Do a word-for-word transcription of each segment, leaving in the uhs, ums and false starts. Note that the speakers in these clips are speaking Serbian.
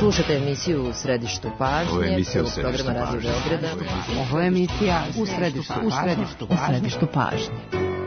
Slušajte emisiju U središtu pažnje, prvog programa Radio Beograda. Ovo je emisija U središtu, u središtu, u središtu pažnje.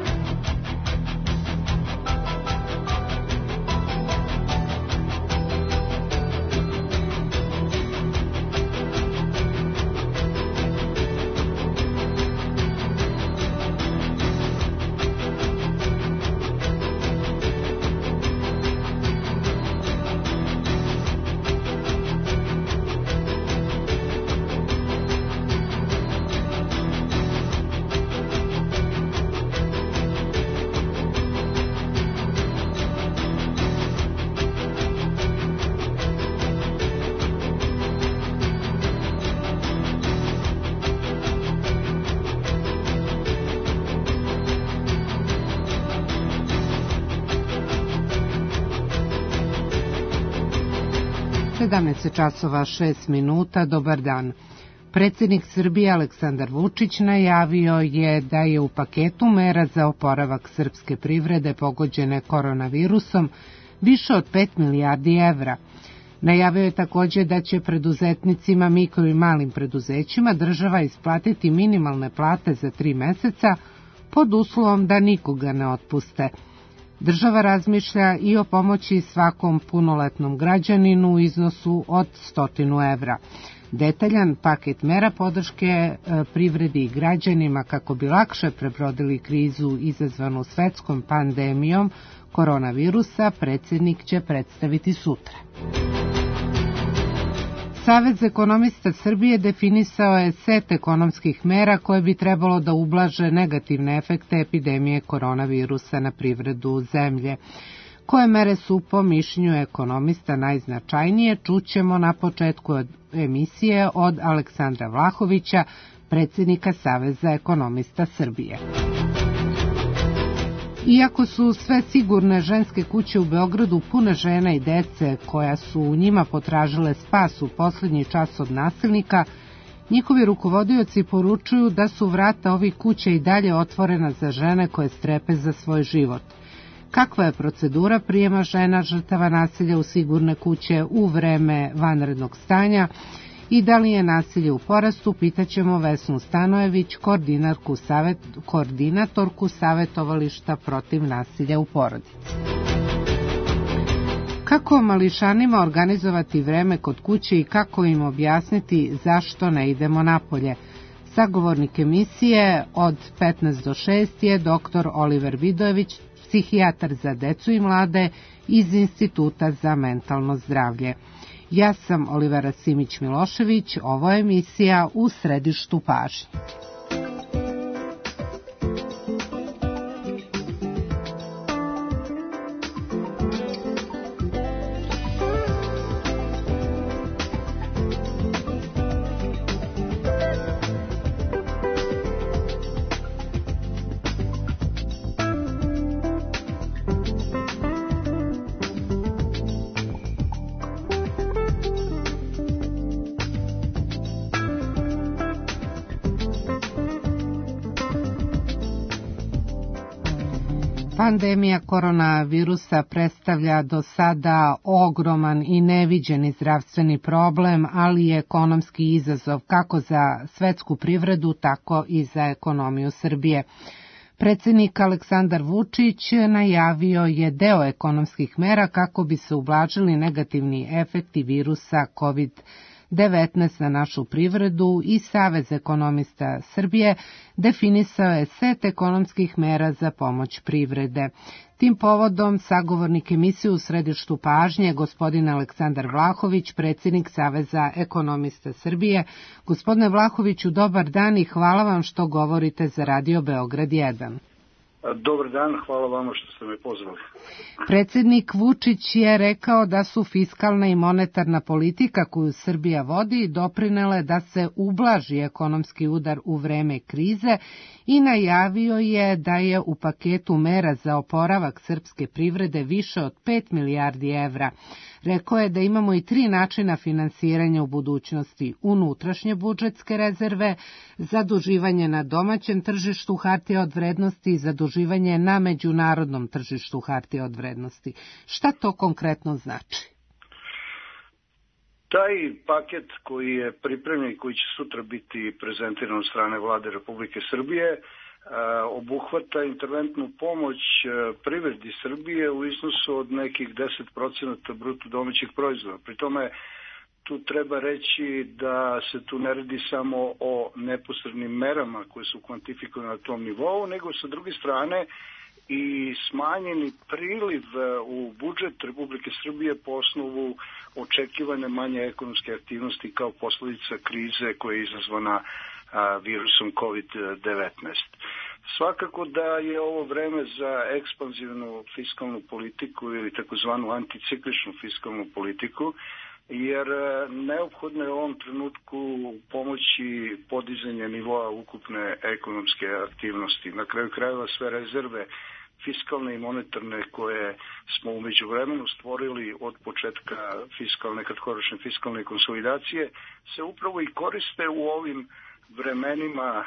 sedamnaest časova šest minuta, dobar dan. Predsjednik Srbije Aleksandar Vučić najavio je da je u paketu mera za oporavak srpske privrede pogođene koronavirusom više od pet milijardi evra. Najavio je također da će preduzetnicima, mikro i malim preduzećima država isplatiti minimalne plate za tri meseca pod uslovom da nikoga ne otpuste. Država razmišlja i o pomoći svakom punoletnom građaninu u iznosu od stotinu evra. Detaljan paket mera podrške privredi i građanima kako bi lakše prebrodili krizu izazvanu svetskom pandemijom koronavirusa predsjednik će predstaviti sutra. Savez ekonomista Srbije definisao je set ekonomskih mera koje bi trebalo da ublaže negativne efekte epidemije koronavirusa na privredu zemlje. Koje mere su po mišljenju ekonomista najznačajnije, čućemo na početku emisije od Aleksandra Vlahovića, predsjednika Saveza ekonomista Srbije. Iako su sve sigurne ženske kuće u Beogradu pune žena i dece koja su u njima potražile spas u posljednji čas od nasilnika, njihovi rukovodioci poručuju da su vrata ovih kuća i dalje otvorena za žene koje strepe za svoj život. Kakva je procedura prijema žena žrtava nasilja u sigurne kuće u vreme vanrednog stanja i da li je nasilje u porastu, pitaćemo Vesnu Stanojević, koordinatorku, savjet, koordinatorku savjetovališta protiv nasilja u porodici. Kako mališanima organizovati vreme kod kuće i kako im objasniti zašto ne idemo napolje? Sagovornik emisije od petnaest do šest je doktor Oliver Vidojević, psihijatar za decu i mlade iz Instituta za mentalno zdravlje. Ja sam Olivera Simić-Milošević, ovo je emisija U središtu pažnje. Pandemija koronavirusa predstavlja do sada ogroman i neviđeni zdravstveni problem, ali i ekonomski izazov kako za svetsku privredu, tako i za ekonomiju Srbije. Predsjednik Aleksandar Vučić najavio je deo ekonomskih mera kako bi se ublažili negativni efekti virusa kovid devetnaest na našu privredu i Savez ekonomista Srbije definisao je set ekonomskih mera za pomoć privrede. Tim povodom sagovornik emisije U središtu pažnje, gospodin Aleksandar Vlahović, predsjednik Saveza ekonomista Srbije. Gospodine Vlahoviću, dobar dan i hvala vam što govorite za Radio Beograd jedan. Dobar dan, hvala vama što ste me pozvali. Predsjednik Vučić je rekao da su fiskalna i monetarna politika koju Srbija vodi doprinele da se ublaži ekonomski udar u vreme krize i najavio je da je u paketu mera za oporavak srpske privrede više od pet milijardi evra. Rekao je da imamo i tri načina finansiranja u budućnosti: unutrašnje budžetske rezerve, zaduživanje na domaćem tržištu hartija od vrednosti i zaduživanje na međunarodnom tržištu hartija od vrednosti. Šta to konkretno znači? Taj paket koji je pripremljen i koji će sutra biti prezentiran od strane Vlade Republike Srbije obuhvata interventnu pomoć privredi Srbije u iznosu od nekih deset procenata bruto domaćih proizvoda. Pri tome tu treba reći da se tu ne radi samo o neposrednim merama koje su kvantifikovane na tom nivou, nego sa druge strane i smanjeni priliv u budžet Republike Srbije po osnovu očekivane manje ekonomske aktivnosti kao posledica krize koja je izazvana virusom kovid devetnaest. Svakako da je ovo vreme za ekspanzivnu fiskalnu politiku ili takozvanu anticikličnu fiskalnu politiku, jer neophodno je u ovom trenutku pomoći podizanje nivoa ukupne ekonomske aktivnosti. Na kraju krajeva sve rezerve fiskalne i monetarne koje smo u međuvremenu stvorili od početka fiskalne, kratkoročne fiskalne konsolidacije se upravo i koriste u ovim vremenima.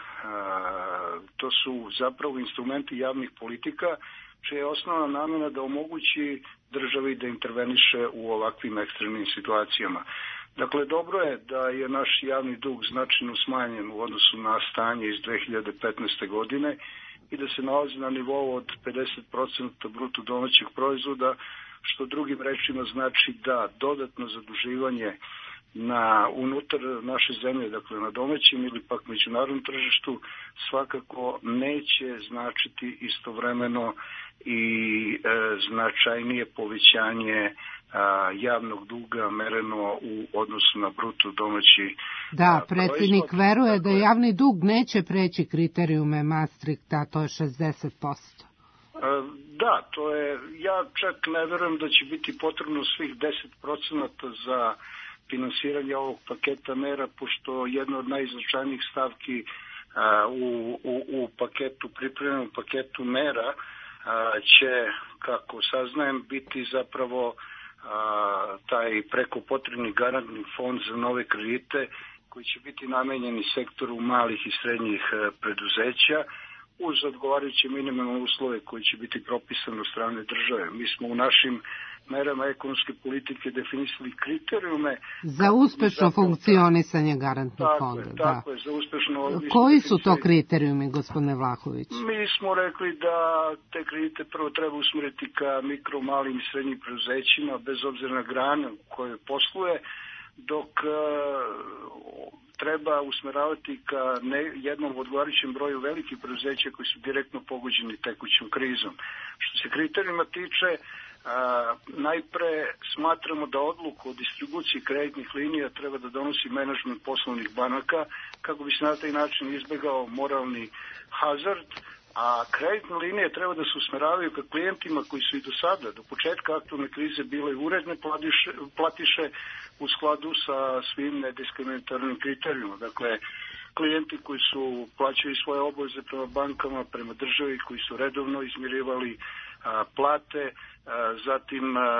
To su zapravo instrumenti javnih politika čija je osnovna namena da omogući državi da interveniše u ovakvim ekstremnim situacijama. Dakle, dobro je da je naš javni dug značajno smanjen u odnosu na stanje iz dve hiljade petnaeste. godine i da se nalazi na nivou od pedeset procenata bruto domaćeg proizvoda, što drugim rečima znači da dodatno zaduživanje na unutar naše zemlje, dakle na domaćem ili pak međunarodnom tržištu, svakako neće značiti istovremeno i e, značajnije povećanje a, javnog duga mereno u odnosu na bruto domaći. Da, predsjednik proizvod. Veruje da javni dug neće preći kriterijume Maastrichta, to je šezdeset posto. Da, to je, ja čak ne verujem da će biti potrebno svih deset procenata za finansiranje ovog paketa mera, pošto jedna od najznačajnijih stavki a, u, u, u paketu, pripremljenom paketu mera a, će, kako saznajem, biti zapravo a, taj preko potrebni garantni fond za nove kredite koji će biti namenjeni sektoru malih i srednjih preduzeća uz odgovarajuće minimalne uslove koji će biti propisane od strane države. Mi smo u našim merama ekonomske politike definisali kriterijume za uspešno funkcionisanje garantnog tako fonda. Je, da. tako je, za uspešno. Koji su to kriterijumi, gospodine Vlahović? Mi smo rekli da te kredite prvo treba usmjeriti ka mikro, malim i srednjim preduzećima, bez obzira na grane u kojoj posluje, dok treba usmeravati ka ne, jednom odgovarajućem broju velikih preduzeća koji su direktno pogođeni tekućom krizom. Što se kriterijuma tiče, a, najpre smatramo da odluku o distribuciji kreditnih linija treba da donosi menadžment poslovnih banaka kako bi se na taj način izbegao moralni hazard, a kreditne linije treba da se usmeravaju ka klijentima koji su i do sada, do početka aktualne krize, bile uredne platiše, platiše u skladu sa svim nediskriminatornim kriterijima. Dakle, klijenti koji su plaćali svoje obaveze prema bankama, prema državi, koji su redovno izmirivali a, plate, a, zatim a,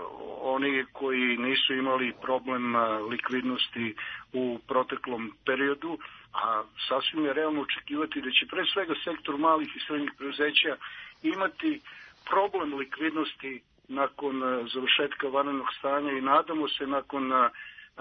oni koji nisu imali problem a, likvidnosti u proteklom periodu, a sasvim je realno očekivati da će pre svega sektor malih i srednjih preduzeća imati problem likvidnosti nakon završetka vanrednog stanja i nadamo se nakon a,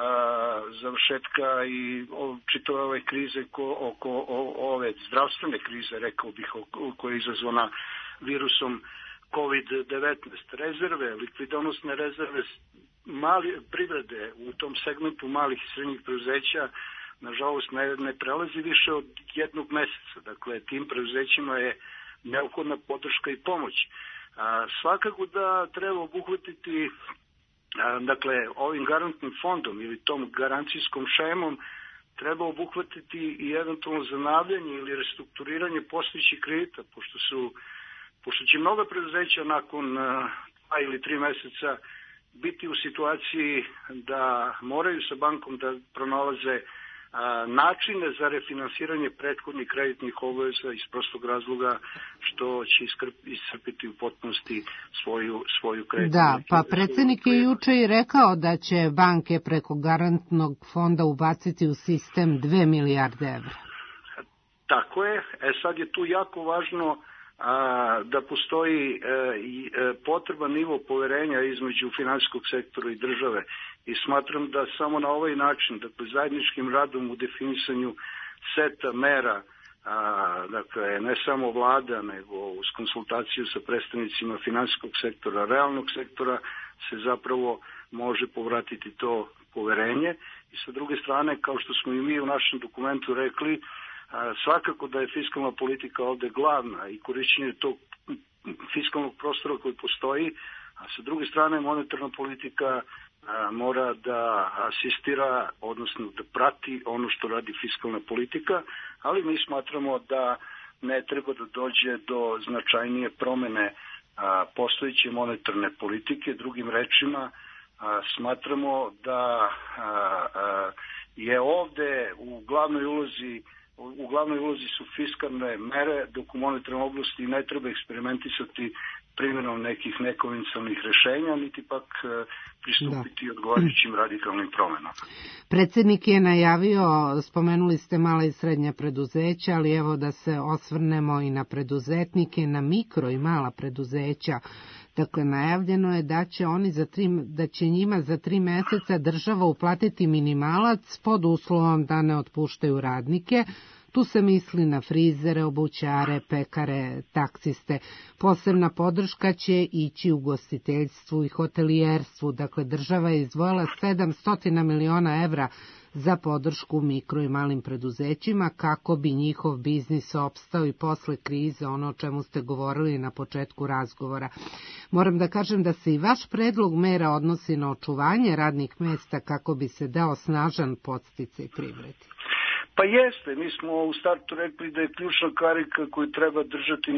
završetka i čitave ove krize ko, oko o, ove zdravstvene krize, rekao bih, koja je izazvana virusom kovid devetnaest. Rezerve, likvidonosne rezerve mali, privrede u tom segmentu malih i srednjih preduzeća nažalost ne, ne prelazi više od jednog meseca. Dakle, tim preduzećima je neophodna podrška i pomoć. A, svakako da treba obuhvatiti, a, dakle, ovim garantnim fondom ili tom garancijskom šemom treba obuhvatiti i eventualno zanavljanje ili restrukturiranje postojećih kredita, pošto su, pošto će mnoga preduzeća nakon dva ili tri meseca biti u situaciji da moraju sa bankom da pronalaze A, načine za refinansiranje prethodnih kreditnih obaveza iz prostog razloga što će iscrpiti u potpunosti svoju, svoju kreditnu. Da, pa predsjednik je juče i rekao da će banke preko garantnog fonda ubaciti u sistem dve milijarde evra. Tako je. E sad je tu jako važno a, da postoji a, i, a, potreban nivo poverenja između finansijskog sektora i države i smatram da samo na ovaj način, dakle zajedničkim radom u definisanju seta mera, a, dakle ne samo vlada nego uz konsultaciju sa predstavnicima finansijskog sektora, realnog sektora se zapravo može povratiti to poverenje i sa druge strane, kao što smo i mi u našem dokumentu rekli, a, svakako da je fiskalna politika ovde glavna i korišćenje tog fiskalnog prostora koji postoji, a sa druge strane monetarna politika a, mora da asistira, odnosno da prati ono što radi fiskalna politika, ali mi smatramo da ne treba da dođe do značajnije promene a, postojeće monetarne politike. Drugim rečima, a, smatramo da a, a, je ovde u glavnoj ulozi u glavnoj ulozi su fiskalne mere, dok u monetarnoj oblasti ne treba eksperimentisati primjenom nekih nekonvencionalnih rešenja, niti pak pristupiti da. odgovarajućim radikalnim promenama. Predsjednik je najavio, spomenuli ste mala i srednja preduzeća, ali evo da se osvrnemo i na preduzetnike, na mikro i mala preduzeća. Dakle, najavljeno je da će oni za tri, da će njima za tri meseca država uplatiti minimalac pod uslovom da ne otpuštaju radnike. Tu se misli na frizere, obućare, pekare, taksiste. Posebna podrška će ići u ugostiteljstvu i hotelijerstvu. Dakle, država je izdvojila sedamsto miliona evra za podršku mikro i malim preduzećima kako bi njihov biznis opstao i posle krize, ono o čemu ste govorili na početku razgovora. Moram da kažem da se i vaš predlog mera odnosi na očuvanje radnih mesta kako bi se dao snažan podsticaj privredi. Pa jeste, mi smo u startu rekli da je ključna karika koju treba držati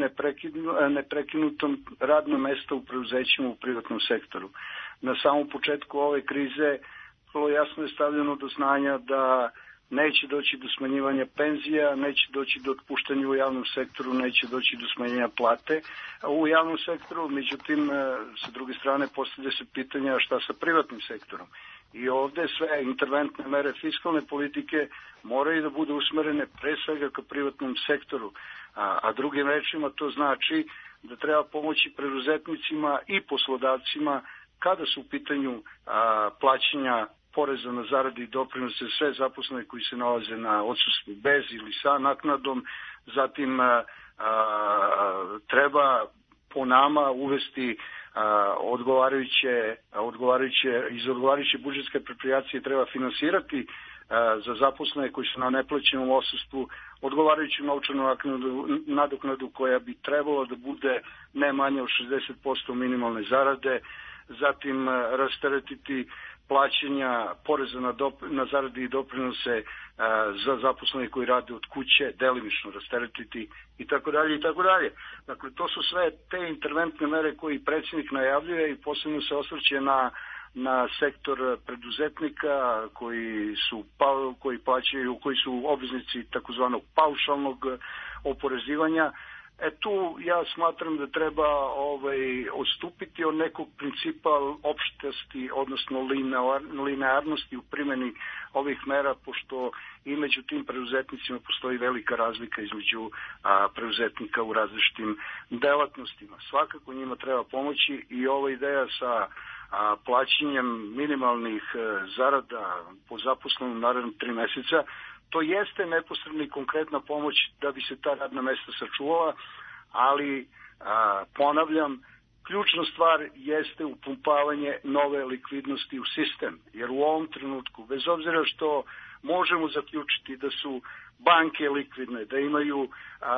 neprekinutom radno mesto u preduzećima u privatnom sektoru. Na samom početku ove krize vrlo jasno je stavljeno do znanja da neće doći do smanjivanja penzija, neće doći do otpuštanja u javnom sektoru, neće doći do smanjenja plate u javnom sektoru, međutim, sa druge strane postavlja se pitanja šta sa privatnim sektorom. I ovde sve interventne mere fiskalne politike moraju da budu usmerene pre svega ka privatnom sektoru, a, a drugim rečima to znači da treba pomoći preduzetnicima i poslodavcima kada su u pitanju a, plaćanja poreza na zarade i doprinose sve zaposlene koji se nalaze na odsustvu bez ili sa naknadom, zatim a, a, treba po nama uvesti a, odgovarajuće, odgovarajuće, iz odgovarajuće budžetske aproprijacije treba finansirati a, za zaposlene koji su na neplaćenom odsustvu odgovarajuću novčanu nadoknadu koja bi trebalo da bude ne manje od šezdeset posto minimalne zarade, zatim a, rasteretiti plaćanja poreza na, dop, na zarade i doprinose a, za zaposlene koji rade od kuće, delimično rasteretiti i tako dalje i tako dalje. Dakle, to su sve te interventne mere koje predsjednik najavljuje i posebno se osvrće na, na sektor preduzetnika koji su, koji plaćaju, koji su obveznici takozvanog paušalnog oporezivanja. E tu ja smatram da treba ovaj, odstupiti od nekog principa opštesti, odnosno linearnosti u primjeni ovih mera, pošto i među tim preduzetnicima postoji velika razlika između a, preduzetnika u različitim delatnostima. Svakako njima treba pomoći i ova ideja sa a, plaćanjem minimalnih a, zarada po zaposlenom naravno tri meseca, to jeste neposredna i konkretna pomoć da bi se ta radna mesta sačuvala, ali a, ponavljam, ključna stvar jeste upumpavanje nove likvidnosti u sistem, jer u ovom trenutku, bez obzira što možemo zaključiti da su banke likvidne, da imaju a,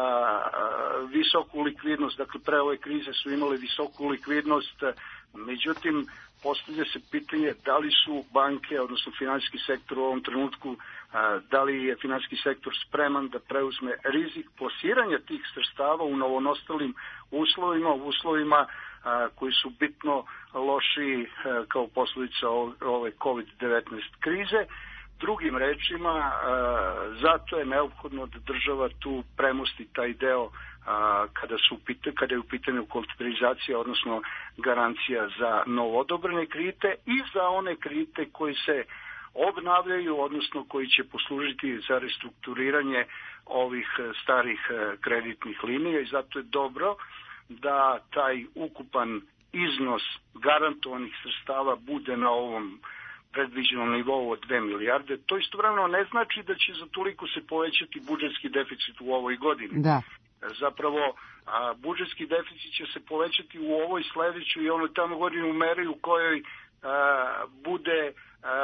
a, visoku likvidnost, dakle pre ove krize su imale visoku likvidnost, međutim, postavlja se pitanje da li su banke, odnosno finansijski sektor u ovom trenutku, a, da li je finansijski sektor spreman da preuzme rizik plasiranja tih sredstava u novonastalim uslovima, u uslovima a, koji su bitno lošiji a, kao posljedica ove kovid devetnaest krize. Drugim rečima, zato je neophodno da država tu premosti taj deo kada, su, kada je u pitanju kolektivizacija, odnosno garancija za novoodobrene kredite i za one kredite koji se obnavljaju, odnosno koji će poslužiti za restrukturiranje ovih starih kreditnih linija i zato je dobro da taj ukupan iznos garantovanih sredstava bude na ovom predviđenom nivou od dve milijarde. To istovremeno ne znači da će za toliko se povećati budžetski deficit u ovoj godini. Da. Zapravo, a, budžetski deficit će se povećati u ovoj sledećoj i onoj tamo godini u meri u kojoj a, bude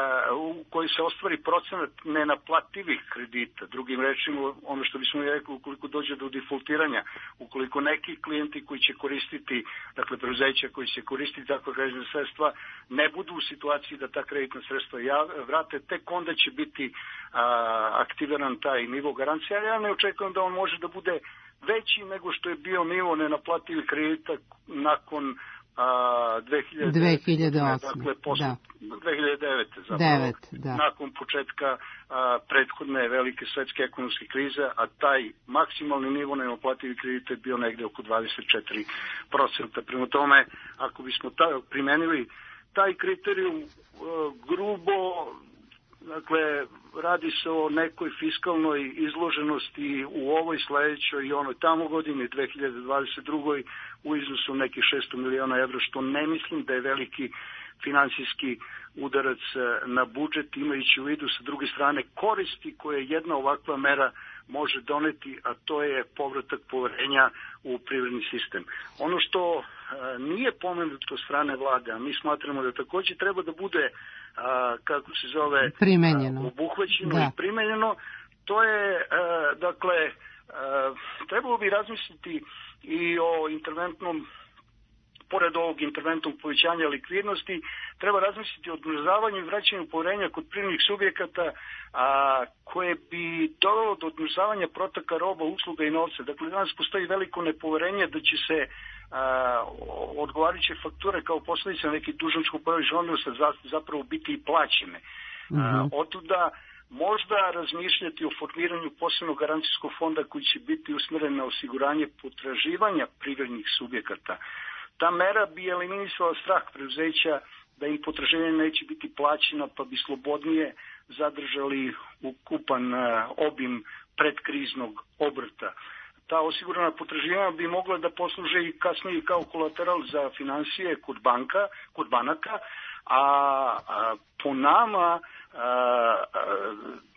u kojoj se ostvari procenat nenaplativih kredita. Drugim rečima, ono što bismo rekli, ukoliko dođe do defaultiranja, ukoliko neki klijenti koji će koristiti, dakle preduzeća koji će koristiti takva kreditna sredstva, ne budu u situaciji da ta kreditna sredstva vrate, tek onda će biti a, aktiviran taj nivo garancije, ali ja ne očekujem da on može da bude veći nego što je bio nivo nenaplativih kredita nakon a, dve hiljade osme. Dakle, posle, da. dve hiljade devete. Zapravo, devet, da. Nakon početka a, prethodne velike svetske ekonomske krize, a taj maksimalni nivo nenaplativih kredita je bio negde oko dvadeset četiri procenta. Prema tome, ako bismo ta, primenili taj kriterijum a, grubo, dakle, radi se o nekoj fiskalnoj izloženosti u ovoj sledećoj i onoj tamo godini dve hiljade dvadeset druge u iznosu nekih šesto miliona evra, što ne mislim da je veliki finansijski udarac na budžet, imajući u vidu sa druge strane koristi koje jedna ovakva mera može doneti, a to je povratak poverenja u privredni sistem. Ono što nije pomenuto strane vlade, a mi smatramo da takođe treba da bude a, kako se zove, primenjeno. A, obuhvaćeno da. i primenjeno, to je, a, dakle, a, trebalo bi razmisliti i o interventnom, pored ovog interventnog povećanja likvidnosti, treba razmisliti o odmrzavanju i vraćanju poverenja kod privrednih subjekata a, koje bi dovelo do odmrzavanja protaka roba, usluga i novca. Dakle, danas postoji veliko nepoverenje da će se a, odgovarajuće fakture kao posledica nekih dužničko-poverilačkih odnosa zapravo biti i plaćene. Mm-hmm. Otuda možda razmišljati o formiranju posebnog garancijskog fonda koji će biti usmeren na osiguranje potraživanja privrednih subjekata. Ta mera bi eliminisala strah preduzeća da im potraživanje neće biti plaćena, pa bi slobodnije zadržali ukupan obim predkriznog obrta. Ta osigurana potraživanja bi mogla da posluže i kasnije kao kolateral za finansije kod banka, kod banaka, a, a po nama a, a,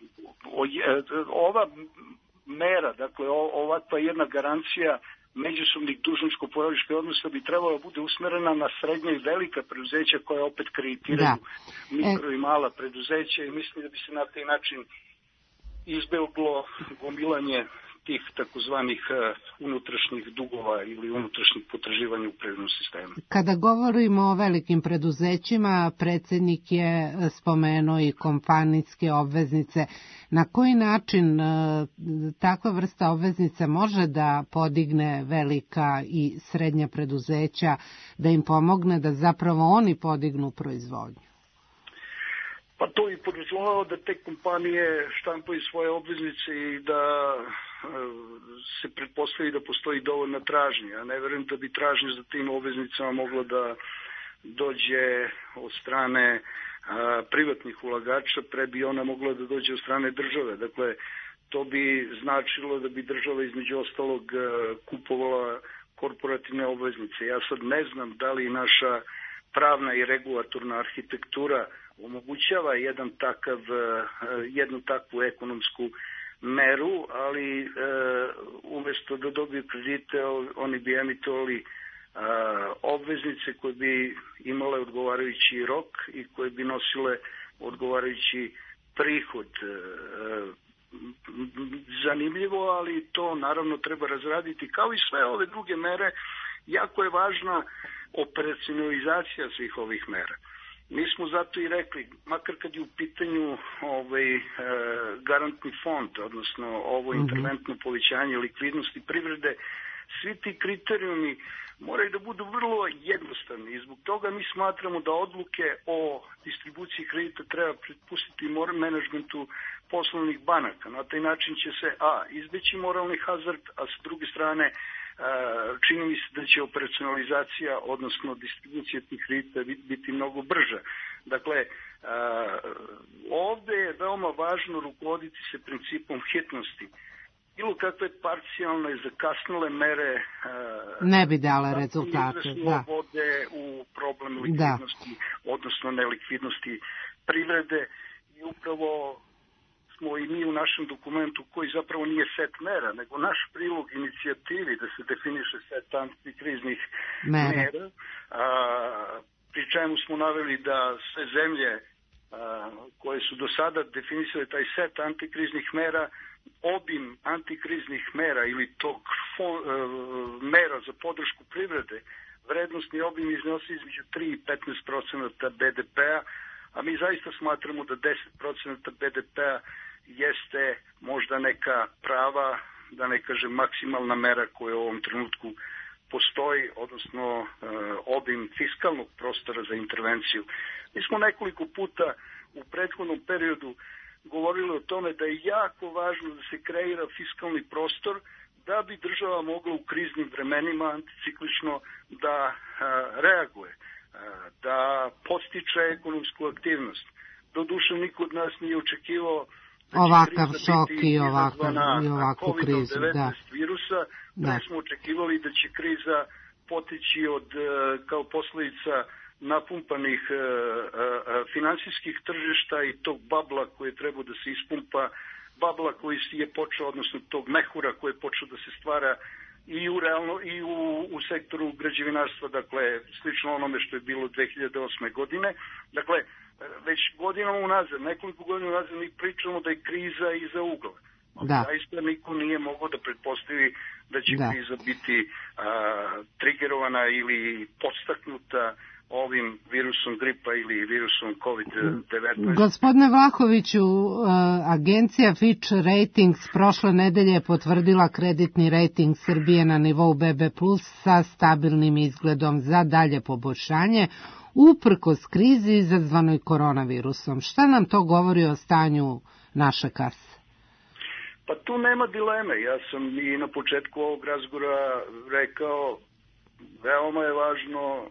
ova mera, dakle ovakva jedna garancija međusobnih dužničko-poverilačkih odnosa bi trebalo bude usmerena na srednja i velika preduzeća koja opet kreditiraju da. mikro i mala preduzeća i mislim da bi se na taj način izbeglo gomilanje tih takozvanih unutrašnjih dugova ili unutrašnjih potraživanja u privrednom sistemu. Kada govorimo o velikim preduzećima, predsjednik je spomenuo i kompanijske obveznice. Na koji način takva vrsta obveznica može da podigne velika i srednja preduzeća, da im pomogne da zapravo oni podignu proizvodnju? Pa to i podrazumeva da te kompanije štampaju svoje obveznice i da se pretpostavi da postoji dovoljna tražnja. Ja ne verujem da bi tražnja za tim obveznicama mogla da dođe od strane a, privatnih ulagača, pre bi ona mogla da dođe od strane države. Dakle, to bi značilo da bi država između ostalog a, kupovala korporativne obveznice. Ja sad ne znam da li naša pravna i regulatorna arhitektura omogućava jedan takav, jednu takvu ekonomsku meru, ali e, umesto da dobiju kredite, oni bi emitovali e, obveznice koje bi imale odgovarajući rok i koje bi nosile odgovarajući prihod. E, zanimljivo, ali to naravno treba razraditi kao i sve ove druge mere. Jako je važna operacionalizacija svih ovih mera. Mi smo zato i rekli, makar kad je u pitanju ovaj, e, garantni fond, odnosno ovo interventno povećanje likvidnosti privrede, svi ti kriterijumi moraju da budu vrlo jednostavni i zbog toga mi smatramo da odluke o distribuciji kredita treba prepustiti menadžmentu poslovnih banaka. Na taj način će se a. izbeći moralni hazard, a s druge strane čini mi se da će operacionalizacija, odnosno distribucija tih kredita biti mnogo brža. Dakle, ovde je veoma važno rukovoditi se principom hitnosti. Bilo kakve parcijalne zakasnile mere ne bi dale rezultate. Da. Vode u problem likvidnosti, da. Odnosno nelikvidnosti privrede i upravo smo i mi u našem dokumentu, koji zapravo nije set mera, nego naš prilog inicijativi da se definiše set antikriznih mera, mera a, pri čemu smo naveli da sve zemlje a, koje su do sada definisale taj set antikriznih mera, obim antikriznih mera ili tog fo, a, mera za podršku privrede, vrednostni obim iznosi između tri i petnaest procenata be de pe-a, a mi zaista smatramo da deset procenata be de pe-a jeste možda neka prava, da ne kažem maksimalna mera koja u ovom trenutku postoji, odnosno e, obim fiskalnog prostora za intervenciju. Mi smo nekoliko puta u prethodnom periodu govorili o tome da je jako važno da se kreira fiskalni prostor da bi država mogla u kriznim vremenima anticiklično da e, reaguje, e, da podstiče ekonomsku aktivnost. Doduše, niko od nas nije očekivao ovakav šok i ovakav, i ovakvu krizu. Da. Virusa, da smo očekivali da će kriza potići od, kao posljedica napumpanih uh, uh, finansijskih tržišta i tog babla koji je trebao da se ispumpa, babla koji je počeo, odnosno tog mehura koji je počeo da se stvara i u realno i u, u sektoru građevinarstva, dakle slično onome što je bilo dve hiljade osme godine. Dakle, već godinama unazad, nekoliko godina unazad mi pričamo da je kriza iza ugla. Da. Zaista niko nije mogao da pretpostavi da će da. kriza biti a, trigerovana ili podstaknuta ovim virusom gripa ili virusom kovid devetnaest. Gospodine Vlahoviću, agencija Fitch Ratings prošle nedelje je potvrdila kreditni rating Srbije na nivou be be plus sa stabilnim izgledom za dalje poboljšanje uprkos krizi izazvanoj koronavirusom. Šta nam to govori o stanju naše kase? Pa tu nema dileme. Ja sam i na početku ovog razgovora rekao, veoma je važno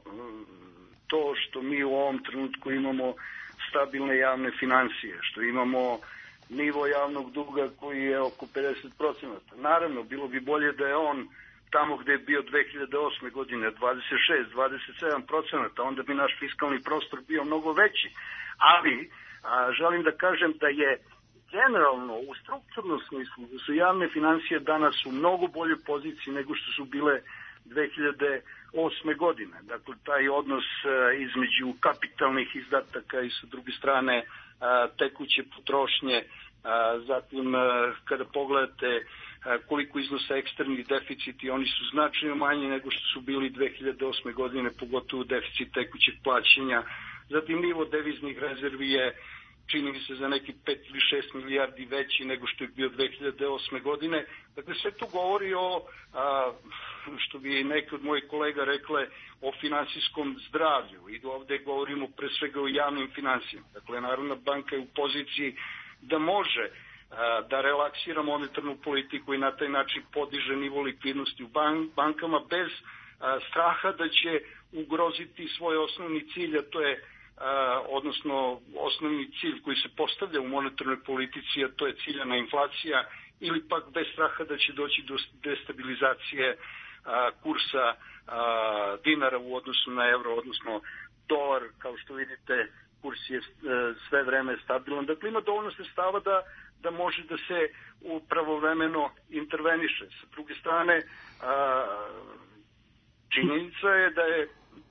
to što mi u ovom trenutku imamo stabilne javne financije, što imamo nivo javnog duga koji je oko pedeset procenata. Naravno, bilo bi bolje da je on tamo gde je bio dve hiljade osme godine dvadeset šest do dvadeset sedam procenata, onda bi naš fiskalni prostor bio mnogo veći. Ali a, želim da kažem da je generalno u strukturnom smislu da su javne financije danas u mnogo boljoj poziciji nego što su bile dve hiljade osme godine. Dakle, taj odnos a, između kapitalnih izdataka i sa druge strane a, tekuće potrošnje, a, zatim a, kada pogledate a, koliko iznose eksterni deficiti, oni su značajno manji nego što su bili dve hiljade osme godine, pogotovo deficit tekućeg plaćanja. Zatim nivo deviznih rezervi je, čini mi se, za neki pet ili šest milijardi veći nego što je bio dve hiljade osme godine. Dakle, sve to govori o, a, što bi neki od mojih kolega rekle, o finansijskom zdravlju. I ovde govorimo pre svega o javnim finansijama. Dakle, Narodna banka je u poziciji da može a, da relaksira monetarnu politiku i na taj način podiže nivo likvidnosti u ban, bankama bez a, straha da će ugroziti svoj osnovni cilj, a to je Uh, odnosno osnovni cilj koji se postavlja u monetarnoj politici, a to je ciljana inflacija, ili pak bez straha da će doći do destabilizacije uh, kursa uh, dinara u odnosu na euro, odnosno dolar. Kao što vidite, kurs je uh, sve vreme stabilan. Dakle, ima dovoljno sredstava da, da može da se pravovremeno interveniše. Sa druge strane, uh, činjenica je da je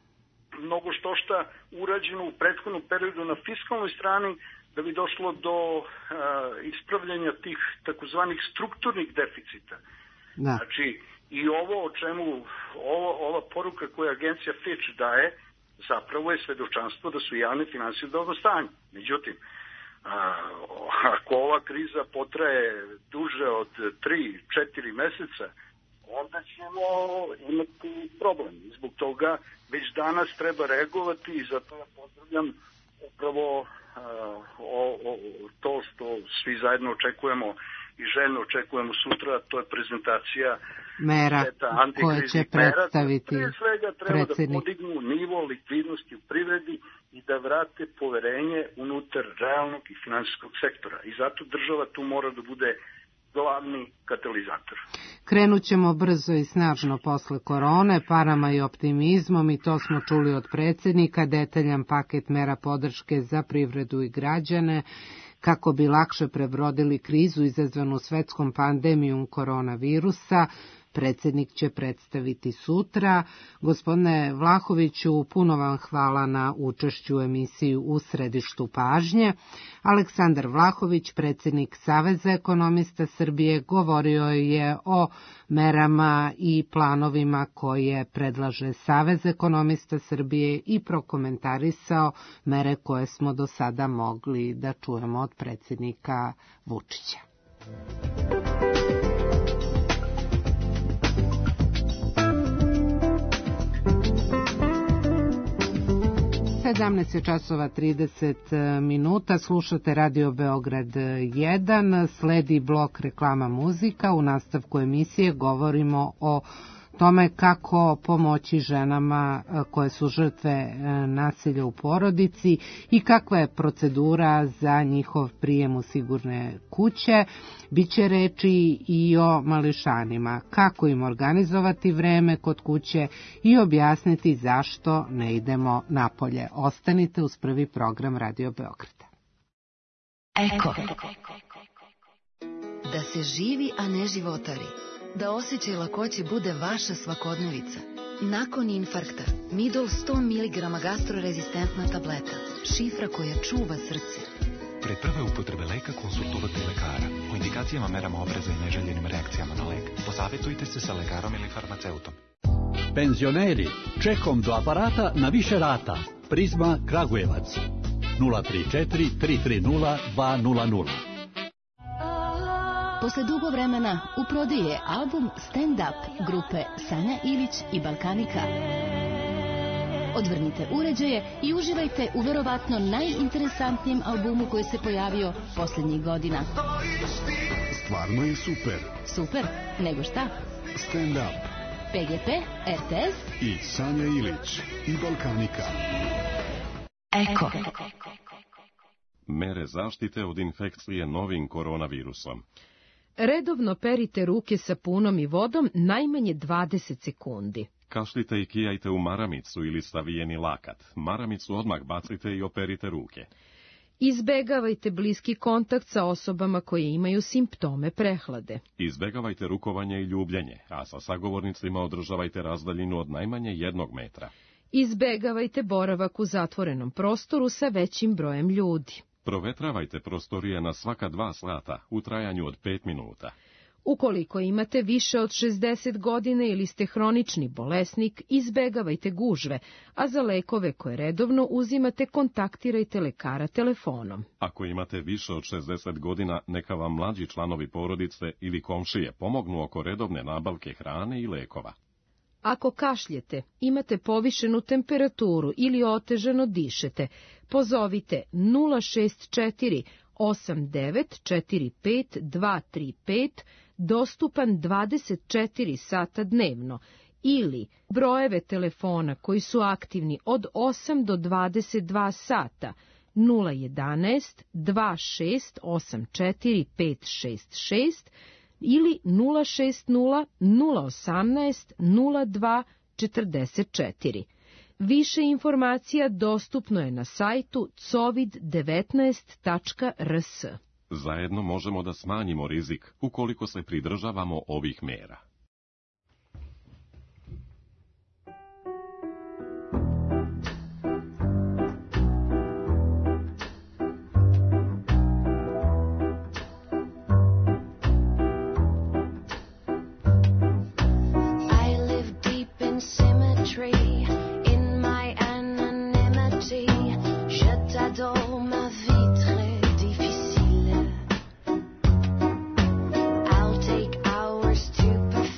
mnogo što šta urađeno u prethodnom periodu na fiskalnoj strani da bi došlo do uh, ispravljanja tih takozvanih strukturnih deficita. Da. Znači, i ovo o čemu, ovo, ova poruka koju agencija Fitch daje, zapravo je svedočanstvo da su javne financije u dobrom stanju. Međutim, uh, ako ova kriza potraje duže od tri do četiri meseca, onda ćemo imati problem. Zbog toga već danas treba reagovati i zato ja pozdravljam upravo uh, o, o, to što svi zajedno očekujemo i željno očekujemo sutra, to je prezentacija mera koje će predstaviti prije svega treba predsjednik. Da podignu nivo likvidnosti u privredi i da vrate poverenje unutar realnog i finansijskog sektora. I zato država tu mora da bude glavni katalizator. Krenut ćemo brzo i snažno posle korone, parama i optimizmom, i to smo čuli od predsjednika, detaljan paket mera podrške za privredu i građane, kako bi lakše prebrodili krizu izazvanu svetskom pandemijom koronavirusa. Predsjednik će predstaviti sutra. Gospodine Vlahoviću, puno vam hvala na učešću u emisiji U središtu pažnje. Aleksandar Vlahović, predsjednik Saveza ekonomista Srbije, govorio je o merama i planovima koje predlaže Savez ekonomista Srbije i prokomentarisao mere koje smo do sada mogli da čujemo od predsjednika Vučića. sedamnaest časova trideset minuta, slušate Radio Beograd jedan, sledi blok reklama muzika. U nastavku emisije govorimo o tome kako pomoći ženama koje su žrtve nasilja u porodici i kakva je procedura za njihov prijem u sigurne kuće. Biće reči i o mališanima, kako im organizovati vreme kod kuće i objasniti zašto ne idemo napolje. Ostanite uz prvi program Radio Beograda. Eko. Da se živi, a ne životari. Da osjećaj lakoće bude vaša svakodnevica. Nakon infarkta, Midol sto miligrama gastrorezistentna tableta. Šifra koja čuva srce. Pre prve upotrebe leka konsultovati lekara. O indikacijama, merama opreza i neželjenim reakcijama na lek posavetujte se sa lekarom ili farmaceutom. Penzioneri, čekom do aparata na više rata. Prizma Kragujevac. nula tri četiri tri tri nula dva nula nula. Posle dugo vremena u prodaju je album Stand Up grupe Sanja Ilić i Balkanika. Odvrnite uređaje i uživajte u verovatno najinteresantnijem albumu koji se pojavio posljednjih godina. Stvarno je super. Super? Nego šta? Stand Up. P G P, R T S i Sanja Ilić i Balkanika. Eko. Mere zaštite od infekcije novim koronavirusom. Redovno perite ruke sapunom i vodom najmanje dvadeset sekundi. Kašljite i kijajte u maramicu ili stavijeni lakat. Maramicu odmah bacite i operite ruke. Izbegavajte bliski kontakt sa osobama koje imaju simptome prehlade. Izbegavajte rukovanje i ljubljenje, a sa sagovornicima održavajte razdaljinu od najmanje jednog metra. Izbegavajte boravak u zatvorenom prostoru sa većim brojem ljudi. Provetravajte prostorije na svaka dva sata u trajanju od pet minuta. Ukoliko imate više od šezdeset godina ili ste hronični bolesnik, izbegavajte gužve, a za lekove koje redovno uzimate, kontaktirajte lekara telefonom. Ako imate više od šezdeset godina, neka vam mlađi članovi porodice ili komšije pomognu oko redovne nabavke hrane i lekova. Ako kašljete, imate povišenu temperaturu ili otežano dišete, pozovite nula šest četiri osam devet četiri pet dva tri pet, dostupan dvadeset četiri sata dnevno, ili brojeve telefona koji su aktivni od osam do dvadeset dva sata, nula jedanaest dva šest osam četiri pet šest šest, ili nula šest nula nula osamnaest nula dva četrdeset četiri. Više informacija dostupno je na sajtu covid devetnaest tačka r s. Zajedno možemo da smanjimo rizik ukoliko se pridržavamo ovih mera. I'll take hours to perfect.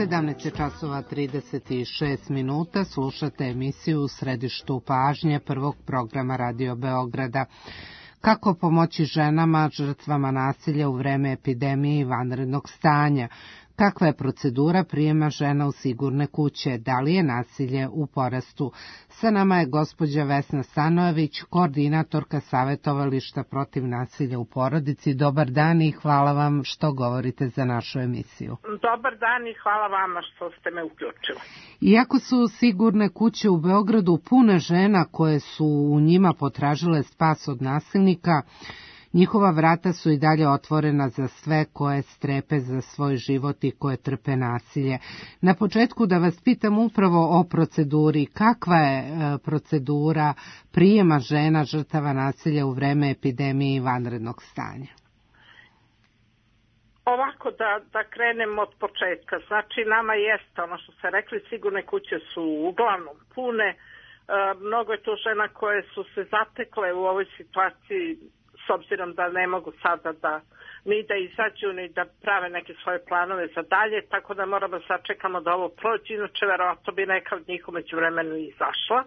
sedamnaest časova trideset šest minuta, slušate emisiju U središtu pažnje prvog programa Radio Beograda. Kako pomoći ženama žrtvama nasilja u vreme epidemije i vanrednog stanja? Kakva je procedura prijema žena u sigurne kuće? Da li je nasilje u porastu? Sa nama je gospođa Vesna Stanojević, koordinatorka savjetovališta protiv nasilja u porodici. Dobar dan i hvala vam što govorite za našu emisiju. Dobar dan i hvala vama što ste me uključili. Iako su sigurne kuće u Beogradu pune žena koje su u njima potražile spas od nasilnika, njihova vrata su i dalje otvorena za sve koje strepe za svoj život i koje trpe nasilje. Na početku da vas pitam upravo o proceduri. Kakva je procedura prijema žena žrtava nasilja u vreme epidemije i vanrednog stanja? Ovako da, da krenem od početka. Znači nama jeste, ono što ste rekli, sigurne kuće su uglavnom pune. E, mnogo je tu žena koje su se zatekle u ovoj situaciji s obzirom da ne mogu sada da ni da izađu, ni da prave neke svoje planove za dalje, tako da moramo sačekamo da ovo prođe, inače verovatno bi neka od njih umeđu vremenu izašla.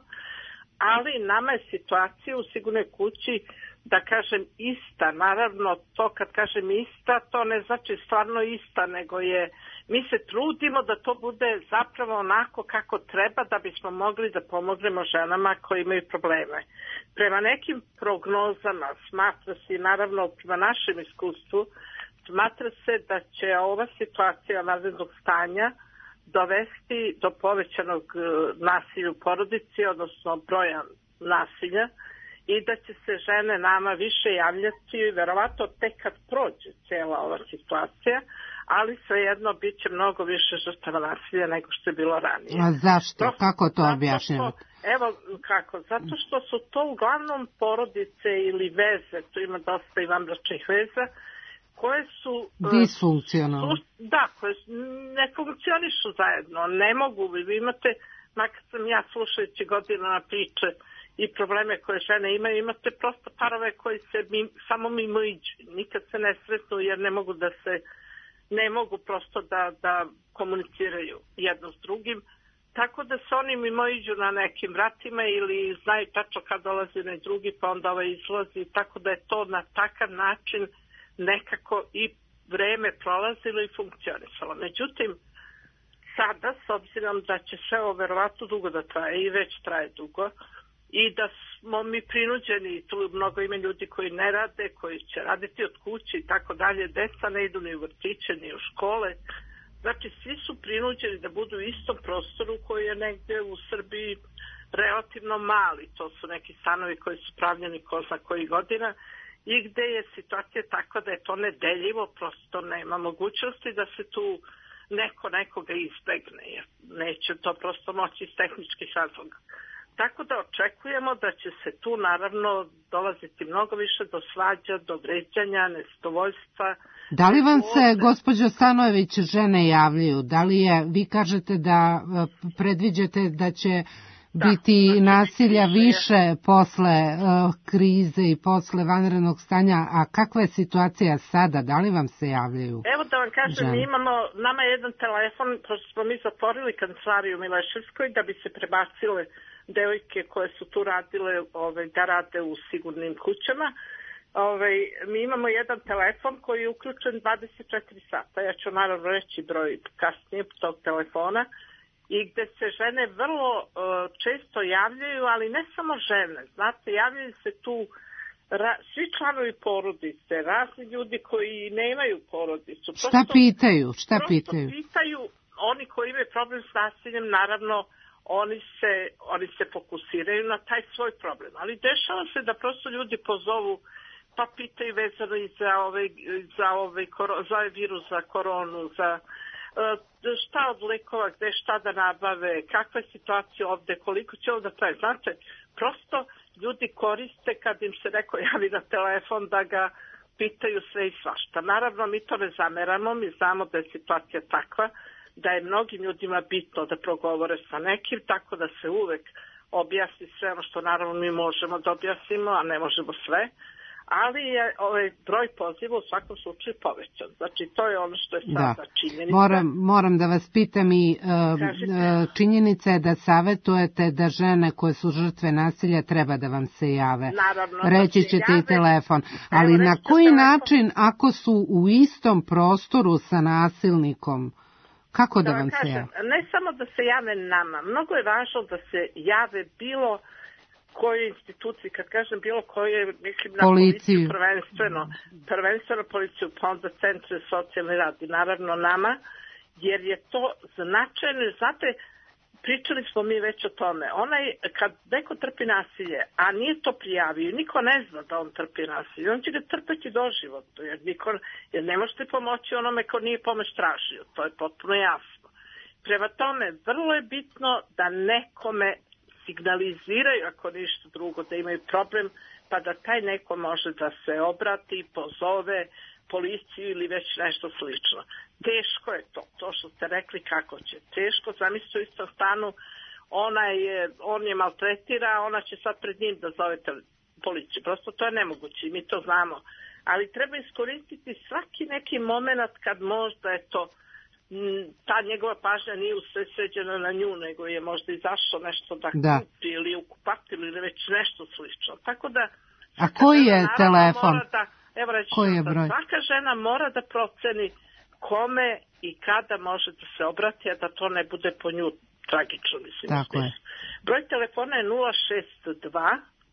Ali nama je situacija u sigurnoj kući, da kažem, ista. Naravno, to kad kažem ista, to ne znači stvarno ista, nego je, mi se trudimo da to bude zapravo onako kako treba da bismo mogli da pomognemo ženama koji imaju probleme. Prema nekim prognozama smatra se, naravno prema našem iskustvu, smatra se da će ova situacija vanrednog stanja dovesti do povećanog nasilja u porodici, odnosno broja nasilja, i da će se žene nama više javljati, verovatno tek kad prođe cijela ova situacija, ali svejedno bit će mnogo više žrtava nasilja nego što je bilo ranije. A zašto? Prosto, kako to objašnjavate? Evo kako, zato što su to uglavnom porodice ili veze, tu ima dosta i vanbračnih veza, koje su disfunkcionalne. Da, koje ne funkcionišu zajedno, ne mogu. Vi imate, makar sam ja slušajući godinama priče i probleme koje žene imaju, imate prosto parove koji se mim, samo mimo iđu. Nikad se ne sretnu jer ne mogu da se, ne mogu prosto da, da komuniciraju jedno s drugim. Tako da se oni mimo iđu na nekim vratima ili znaju tačno kad dolazi na drugi pa onda ovaj izlazi. Tako da je to na takav način nekako i vreme prolazilo i funkcionisalo. Međutim, sada, s obzirom da će sve ovo verovatno dugo da traje i već traje dugo, i da smo mi prinuđeni, tu mnogo ima ljudi koji ne rade, koji će raditi od kuće i tako dalje, deca ne idu ni u vrtiće, ni u škole. Znači, svi su prinuđeni da budu u istom prostoru koji je negdje u Srbiji relativno mali. To su neki stanovi koji su pravljeni ko zna koji godina i gde je situacija takva da je to nedeljivo, prosto nema mogućnosti da se tu neko nekoga izbegne, jer neće to prosto moći iz tehničkih razloga. Tako da očekujemo da će se tu naravno dolaziti mnogo više do svađa, do vređanja, nezadovoljstva. Da li vam se, gospođo Stanojević, žene javljaju? Da li je, vi kažete da predviđate da će da, biti znači, nasilja više je. posle uh, krize i posle vanrednog stanja, a kakva je situacija sada? Da li vam se javljaju? Evo da vam kažem, žene? mi imamo, nama je jedan telefon, pošto smo mi zatvorili kancelariju u Mileševskoj da bi se prebacile devojke koje su tu radile, ove, da rade u sigurnim kućama. Ove, mi imamo jedan telefon koji je uključen dvadeset četiri sata. Ja ću naravno reći broj kasnije tog telefona i gde se žene vrlo uh, često javljaju, ali ne samo žene. Znate, javljaju se tu ra, svi članovi porodice, razni ljudi koji ne imaju porodicu. Prosto, šta pitaju? Šta pitaju? pitaju? Oni koji imaju problem s nasiljem, naravno, Oni se, oni se fokusiraju na taj svoj problem. Ali dešava se da prosto ljudi pozovu pa pitaju vezano i za ovaj, za ovaj, za ovaj virus, za koronu, za uh, šta od lekova, gde šta da nabave, kakva je situacija ovde, koliko će ovde traje. Znate, prosto ljudi koriste kad im se neko javi na telefon da ga pitaju sve i svašta. Naravno, mi to ne zameramo, mi znamo da je situacija takva, da je mnogim ljudima bitno da progovore sa nekim, tako da se uvek objasni sve ono što naravno mi možemo da objasnimo, a ne možemo sve. ali je ovaj broj poziva u svakom slučaju povećan. Znači, to je ono što je sada da. činjenica. Moram, moram da vas pitam i uh, činjenica je da savjetujete da žene koje su žrtve nasilja treba da vam se jave. Naravno. Reći ćete jave, i telefon. Ali na koji telefon. način, ako su u istom prostoru sa nasilnikom, kako da, da vam kažem, se jave? Ne samo da se jave nama. Mnogo je važno da se jave bilo kojoj instituciji, kad kažem bilo koje, mislim na policiju, policiju prvenstveno, prvenstveno policiju, pa onda centre socijalni rad i naravno nama, jer je to značajno, znate, pričali smo mi već o tome, onaj, kad neko trpi nasilje, a nije to prijavio, niko ne zna da on trpi nasilje, on će ga trpeti doživotno, jer, niko, jer ne možete pomoći onome ko nije pomoć tražio, to je potpuno jasno. Prema tome, vrlo je bitno da nekome signaliziraju, ako ništa drugo, da imaju problem, pa da taj neko može da se obrati, pozove policiju ili već nešto slično. Teško je to, to što ste rekli kako će. Teško, zamislite u istom stanu, ona je, on je maltretira, ona će sad pred njim da zove policiju. Prosto to je nemoguće i mi to znamo. Ali treba iskoristiti svaki neki moment kad možda je to ta njegova pažnja nije usređena na nju, nego je možda izašlo nešto da, da. kupi ili u kupatilu ili već nešto slično. Tako da... A koji je telefon? Da, evo reći, koji je broj? Svaka žena mora da proceni kome i kada može da se obrati, a da to ne bude po nju tragično, mislim. Tako je. Broj telefona je nula šest dva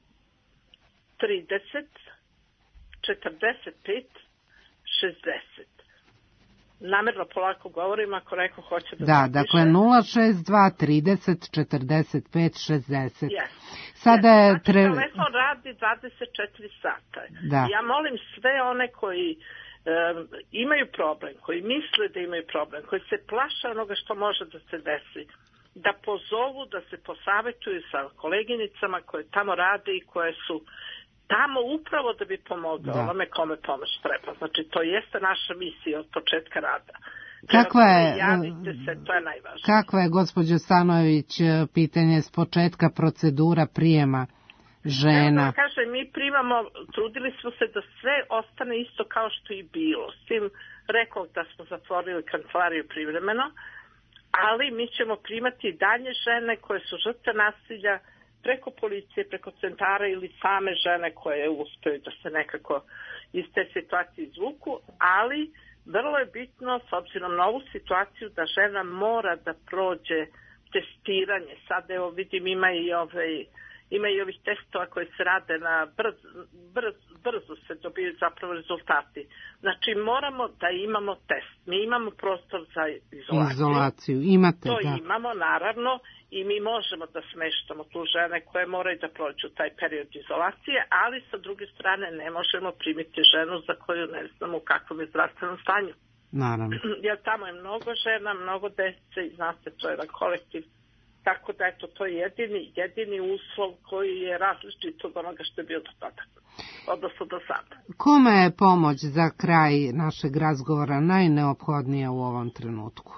trideset četrdeset pet šezdeset. Namerno polako govorim ako neko hoće da... Da, dakle nula šest dva trideset četrdeset pet šezdeset. Yes. Sada yes. je... Znači, tre... telefon radi dvadeset četiri sata. Da. Ja molim sve one koji um, imaju problem, koji misle da imaju problem, koji se plaše onoga što može da se desi, da pozovu, da se posavetuju sa koleginicama koje tamo rade i koje su tamo upravo da bi pomogao onome kome pomoć treba. Znači, to jeste naša misija od početka rada. Kakva je, javite se, to je najvažnije. Kakva je, gospođo Stanojević, pitanje s početka procedura prijema žena? Evo da kažem, mi primamo, trudili smo se da sve ostane isto kao što i bilo. S tim rekao da smo zatvorili kancelariju privremeno, ali mi ćemo primati dalje žene koje su žrtve nasilja preko policije, preko centara ili same žene koje uspeju da se nekako iz te situacije izvuku, ali vrlo je bitno, s obzirom na ovu situaciju, da žena mora da prođe testiranje. Sad evo vidim ima i ovaj, ima i ovih testova koji se rade na brz, brz, brzo se dobiju zapravo rezultati. Znači moramo da imamo test. Mi imamo prostor za izolaciju. Izolaciju, imate, to da. To imamo, naravno, i mi možemo da smeštamo tu žene koje moraju da prođu taj period izolacije, ali sa druge strane ne možemo primiti ženu za koju ne znamo u kakvom je zdravstvenom stanju. Naravno. Jer tamo je mnogo žena, mnogo dece i znate, to je jedan kolektiv. Tako da eto, to je jedini, jedini uslov koji je različit od onoga što je bio do tada, odnosno do sada. Kome je pomoć za kraj našeg razgovora najneophodnija u ovom trenutku?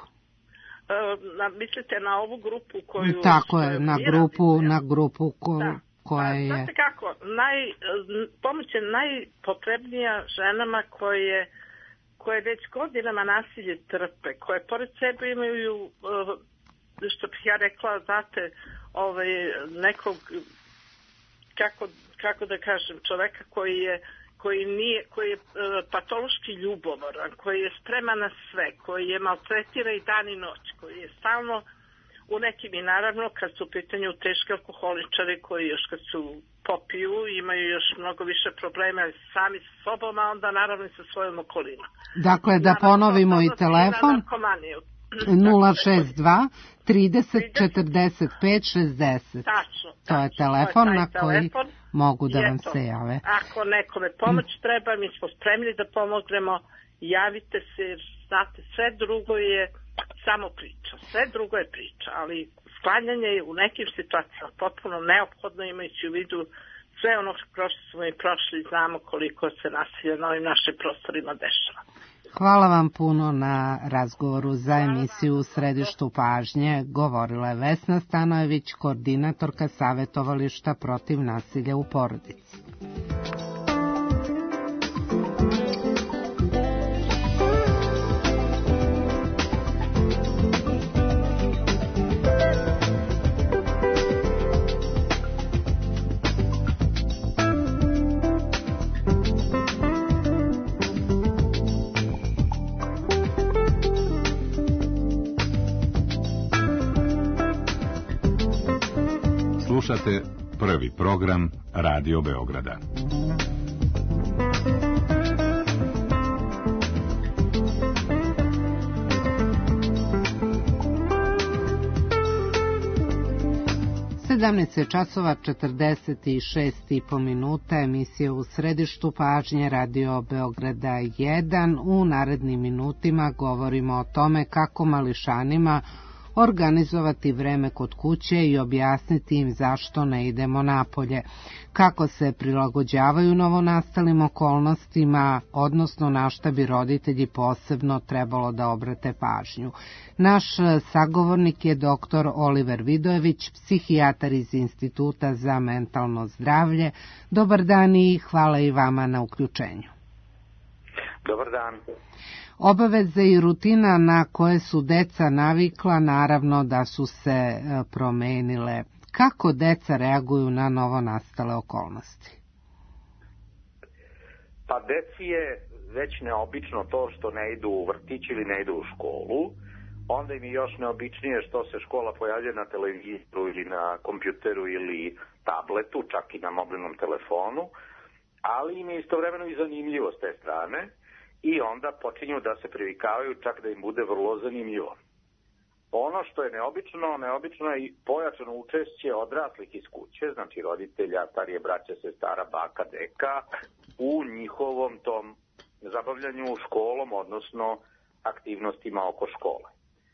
Na, mislite na ovu grupu koju... Tako je, na grupu, radite, na grupu ko, da. koja je... Znate kako, naj, pomoć je najpotrebnija ženama koje, koje već godinama nasilje trpe, koje pored sebe imaju, što bih ja rekla, znate, ovaj, nekog, kako, kako da kažem, čoveka koji je koji nije, koji je e, patološki ljubomoran, koji je spreman na sve, koji je maltretira i dan i noć, koji je stalno u nekim i naravno kad su u pitanju teški alkoholičari koji još kad su popiju imaju još mnogo više problema sami sa sobom, a onda naravno i sa svojom okolinom. Dakle, da naravno, ponovimo i telefon. nula šest dva trideset četrdeset pet šezdeset. Tačno. To je telefon na koji mogu da vam se jave. Ako nekome pomoć treba, mi smo spremni da pomognemo, javite se, jer znate, sve drugo je samo priča. Sve drugo je priča, ali sklanjanje je u nekim situacijama potpuno neophodno, imajući u vidu sve ono kroz što smo i prošli, znamo koliko se nasilje na ovim našim prostorima dešava. Hvala vam puno na razgovoru za emisiju U središtu pažnje. Govorila je Vesna Stanojević, koordinatorka savjetovališta protiv nasilja u porodici. Slušate prvi program Radio Beograda. sedamnaest časova četrdeset šest i po minuta, emisija U središtu pažnje Radio Beograda jedan. U narednim minutima govorimo o tome kako mališanima organizovati vreme kod kuće i objasniti im zašto ne idemo napolje, kako se prilagođavaju novonastalim okolnostima, odnosno na šta bi roditelji posebno trebalo da obrate pažnju. Naš sagovornik je doktor Oliver Vidojević, psihijatar iz Instituta za mentalno zdravlje. Dobar dan i hvala i vama na uključenju. Dobar dan. Obaveze i rutina na koje su deca navikla, naravno da su se promenile. Kako deca reaguju na novonastale okolnosti? Pa deci je već neobično to što ne idu u vrtić ili ne idu u školu. Onda im je još neobičnije što se škola pojavlja na televizoru ili na kompjuteru ili tabletu, čak i na mobilnom telefonu. Ali im je istovremeno i zanimljivo s te strane. I onda počinju da se privikavaju čak da im bude vrlo zanimljivo. Ono što je neobično, neobično je i pojačano učešće odraslih iz kuće, znači roditelja, starije braće, sestara, baka, deka, u njihovom tom zabavljanju školom, odnosno aktivnostima oko škole.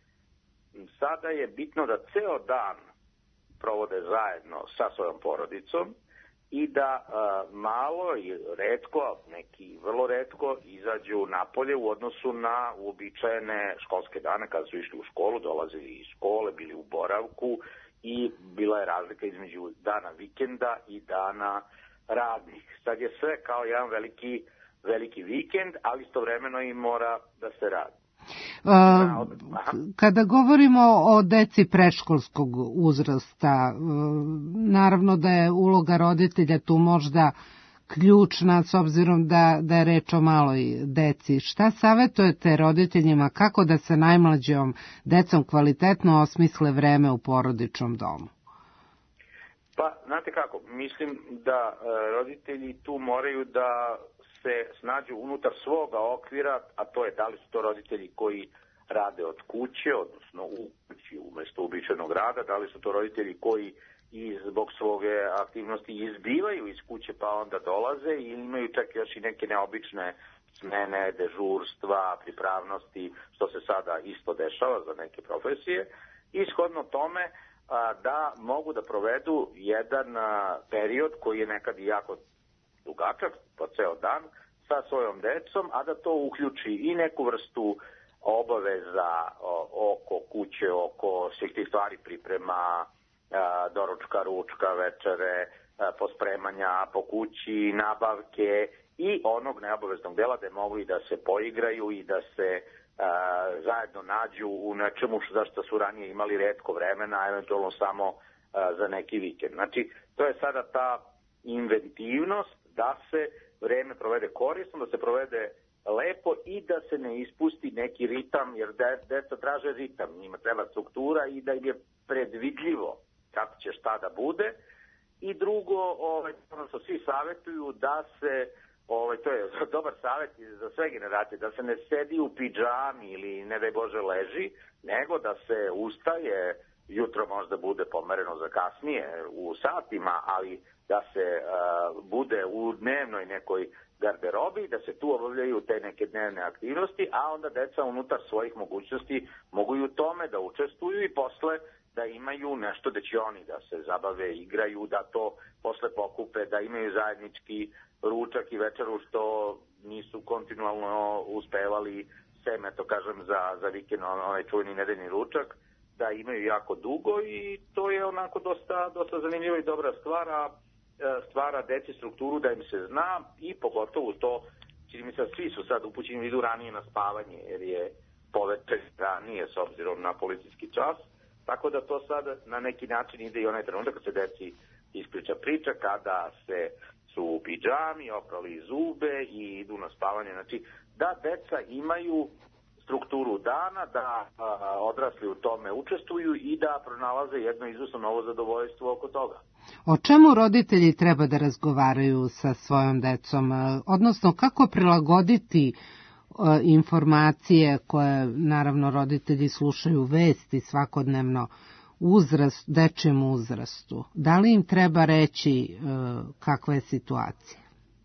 Sada je bitno da ceo dan provode zajedno sa svojom porodicom, i da a, malo i retko, neki vrlo retko, izađu napolje u odnosu na uobičajene školske dane kada su išli u školu, dolazili iz škole, bili u boravku i bila je razlika između dana vikenda i dana radnih. Sad je sve kao jedan veliki, veliki vikend, ali istovremeno i mora da se radi. Uh, kada govorimo o deci predškolskog uzrasta, uh, naravno da je uloga roditelja tu možda ključna s obzirom da, da je reč o maloj deci. Šta savjetujete roditeljima kako da se najmlađom decom kvalitetno osmisle vreme u porodičnom domu? Pa, znate kako, mislim da uh, roditelji tu moraju da se snađu unutar svoga okvira, a to je da li su to roditelji koji rade od kuće, odnosno u kući umesto uobičajenog rada, da li su to roditelji koji i zbog svoje aktivnosti izbivaju iz kuće pa onda dolaze ili imaju čak još i neke neobične smene, dežurstva, pripravnosti, što se sada isto dešava za neke profesije, i shodno tome a, da mogu da provedu jedan a, period koji je nekad i jako dugačak, po ceo dan, sa svojom decom, a da to uključi i neku vrstu obaveza o, oko kuće, oko svih tih stvari, priprema, a, doručka, ručka, večere, a, pospremanja po kući, nabavke i onog neobaveznog dela da mogu i da se poigraju i da se a, zajedno nađu u nečemu za što su ranije imali retko vremena, eventualno samo a, za neki vikend. Znači, to je sada ta inventivnost da se vreme provede korisno, da se provede lepo i da se ne ispusti neki ritam, jer deca traže ritam, njima treba struktura i da im je predvidljivo kako će šta da bude. I drugo, ovaj, ono što svi savjetuju, da se, ovaj, to je dobar savjet za sve generacije, da se ne sedi u pidžami ili ne daj Bože leži, nego da se ustaje, jutro možda bude pomereno za kasnije u satima, ali da se uh, bude u dnevnoj nekoj garderobi, da se tu obavljaju te neke dnevne aktivnosti, a onda deca unutar svojih mogućnosti mogu i u tome da učestvuju i posle da imaju nešto da će oni da se zabave, igraju, da to posle pokupe, da imaju zajednički ručak i večeru što nisu kontinualno uspevali sem, eto kažem, za, za vikend, onaj čuveni nedeljni ručak, da imaju jako dugo i to je onako dosta, dosta zanimljiva i dobra stvar, a stvara deci strukturu da im se zna i pogotovo to, čini mi se, svi su sad upućeni, idu ranije na spavanje jer je poveče ranije s obzirom na policijski čas, tako da to sad na neki način ide i onaj trenutak kad se deci ispriča priča, kada se su u pidžami, oprali zube i idu na spavanje. Znači da deca imaju strukturu dana, da a, odrasli u tome učestvuju i da pronalaze jedno izvrsno novo zadovoljstvo oko toga. O čemu roditelji treba da razgovaraju sa svojom decom? Odnosno, kako prilagoditi informacije koje, naravno, roditelji slušaju vesti svakodnevno, uzrast, dečijem uzrastu? Da li im treba reći kakva je situacija?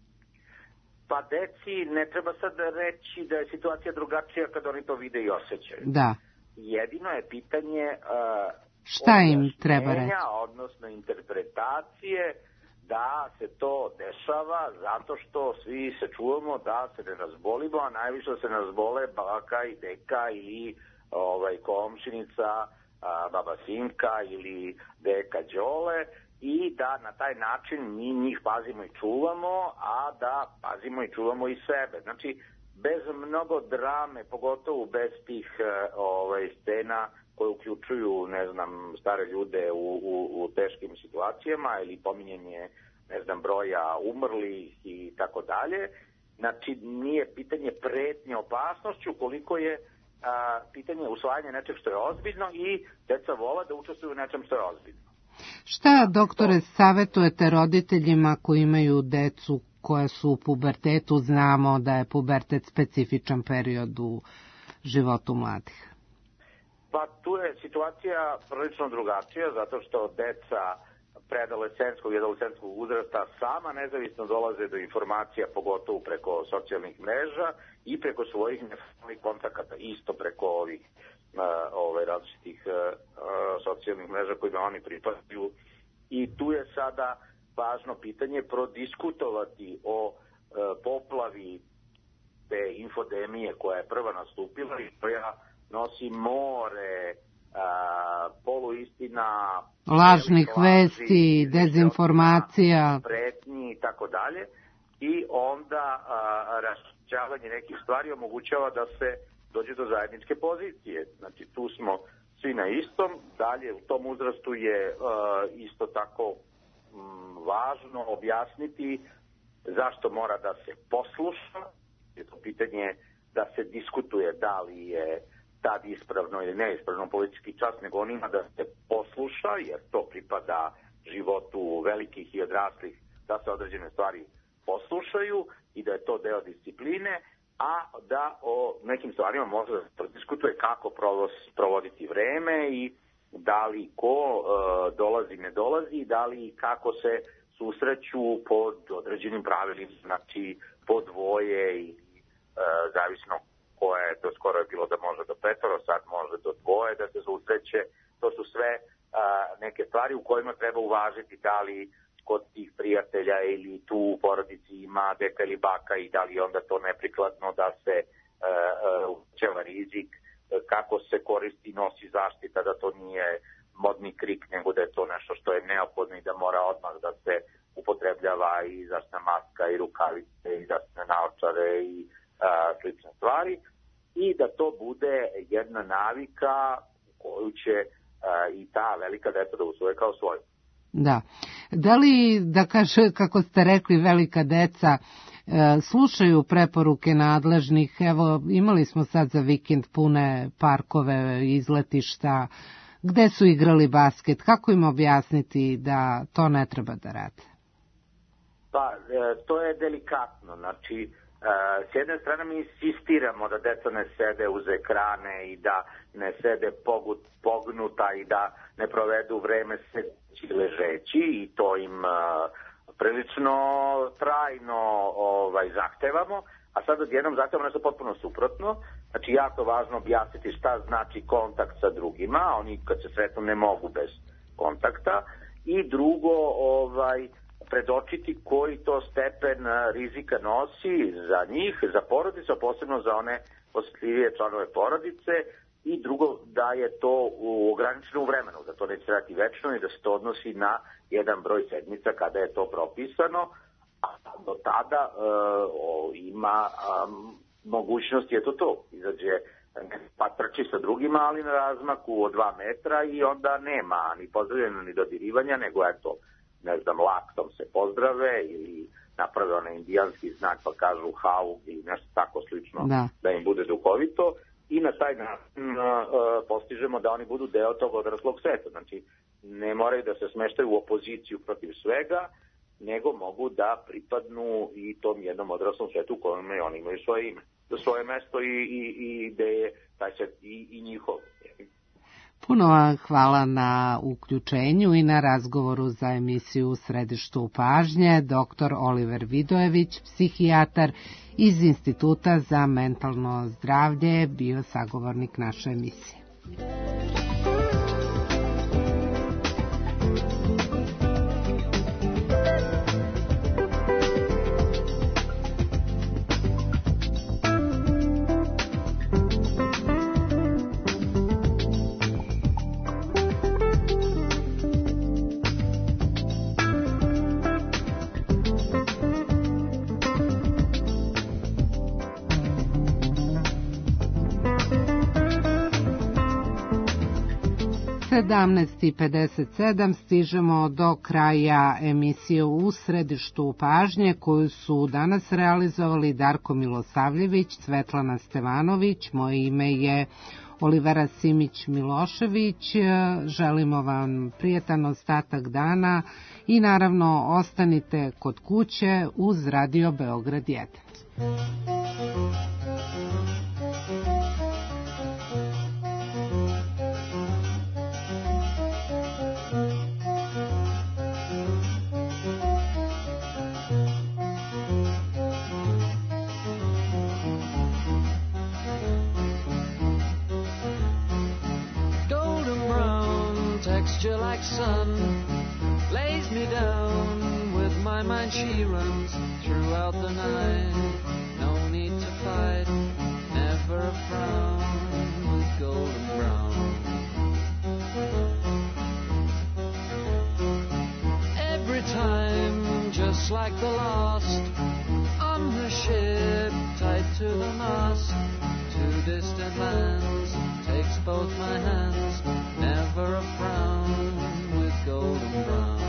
Pa deci ne treba sad reći da je situacija drugačija kad oni to vide i osjećaju. Da. Jedino je pitanje uh, šta im treba reći? Odnosno interpretacije da se to dešava zato što svi se čuvamo da se ne razbolimo, a najviše se ne razbole baka i deka ili ovaj, komšinica, a, baba Sinka ili deka Đole, i da na taj način mi njih pazimo i čuvamo, a da pazimo i čuvamo i sebe. Znači, bez mnogo drame, pogotovo bez tih ovaj, scena koje uključuju, ne znam, stare ljude u, u, u teškim situacijama ili pominjenje, ne znam, broja umrlih i tako dalje. Znači, nije pitanje pretnje opasnošću koliko je a, pitanje usvajanja nečeg što je ozbiljno i deca vole da učestvuju u nečem što je ozbiljno. Šta, doktore, savjetujete roditeljima koji imaju decu koja su u pubertetu? Znamo da je pubertet specifičan period u životu mladih. Pa tu je situacija prilično drugačija, zato što deca preadolescenskog i adolescenskog uzrasta sama nezavisno dolaze do informacija, pogotovo preko socijalnih mreža i preko svojih neformalnih kontakata, isto preko ovih uh, ovaj, različitih uh, socijalnih mreža kojima oni pripadaju. I tu je sada važno pitanje prodiskutovati o uh, poplavi te infodemije koja je prva nastupila i koja nosi more a, poluistina, lažnih vesti, dezinformacija, pretnji i tako dalje. I onda raščavanje nekih stvari omogućava da se dođe do zajedničke pozicije. Znači, tu smo svi na istom. Dalje, u tom uzrastu je a, isto tako m, važno objasniti zašto mora da se posluša. Je to pitanje da se diskutuje da li je tad ispravno ili neispravno politički čas, nego on ima da se posluša, jer to pripada životu velikih i odraslih, da se određene stvari poslušaju i da je to deo discipline, a da o nekim stvarima može da se diskutuje kako provoditi vreme i da li ko e, dolazi, ne dolazi, da li kako se susreću pod određenim pravilima, znači po dvoje i e, zavisno koje do skoro je bilo da može do petoro, sad može do dvoje da se susreće. To su sve a, neke stvari u kojima treba uvažiti da li kod tih prijatelja ili tu u porodici ima deka ili baka i da li onda to neprikladno da se uvećava rizik, kako se koristi, nosi zaštita, da to nije modni krik, nego da je to nešto što je neophodno i da mora odmah da se upotrebljava i zaštitna maska i rukavice i zaštitne naočare i a, slične stvari, i da to bude jedna navika koju će a, i ta velika deca da usvoje kao svoju. Da. Da li, da kaže, kako ste rekli, velika deca e, slušaju preporuke nadležnih? Evo, imali smo sad za vikend pune parkove, izletišta, gde su igrali basket. Kako im objasniti da to ne treba da rade? Pa, e, to je delikatno. Znači, e, s jedne strane mi insistiramo da deca ne sede uz ekrane i da ne sede pogut, pognuta i da ne provedu vreme sedeći ležeći, i to im e, prilično trajno ovaj, zahtevamo, a sad odjednom zahtevamo nešto potpuno suprotno. Znači, jako važno objasniti šta znači kontakt sa drugima, oni kad se sretnu ne mogu bez kontakta, i drugo, ovaj, predočiti koji to stepen rizika nosi za njih, za porodicu, a posebno za one osjetljivije članove porodice, i drugo, da je to u ograničenom vremenu, da to neće trajati večno i da se to odnosi na jedan broj sedmica kada je to propisano, a do tada e, o, ima um, mogućnosti, je to to, izađe pa trči sa drugima, ali na razmaku od dva metra, i onda nema ni pozdravljena ni dodirivanja, nego eto, ne znam, laktom se pozdrave ili naprave onaj indijanski znak pa kažu hau ili nešto tako slično, da, da im bude duhovito. i na taj način postižemo da oni budu deo tog odraslog sveta. Znači, ne moraju da se smeštaju u opoziciju protiv svega, nego mogu da pripadnu i tom jednom odraslom svetu u kojem oni imaju svoje ime, svoje mesto i, i, i gde je taj svet i, i njihov. Puno vam hvala na uključenju i na razgovoru za emisiju U središtu pažnje. Doktor Oliver Vidojević, psihijatar iz Instituta za mentalno zdravlje, bio sagovornik naše emisije. sedamnaest i pedeset sedam stižemo do kraja emisije U središtu pažnje koju su danas realizovali Darko Milosavljević, Svetlana Stevanović, moje ime je Olivera Simić-Milošević. Želimo vam prijetan ostatak dana i naravno ostanite kod kuće uz Radio Beograd jedan. Like sun lays me down with my mind, she runs throughout the night. No need to fight, never a frown with golden brown. Every time, just like the last, on the ship tied to the mast, to distant lands, takes both my hands, never a frown with golden brown.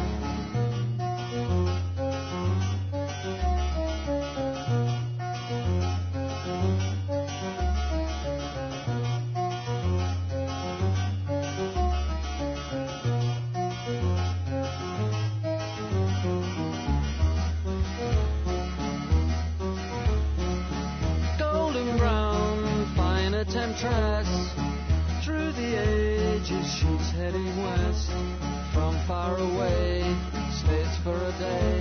Golden brown, fine a temptress, through the ages she's heading west, from far away, stays for a day,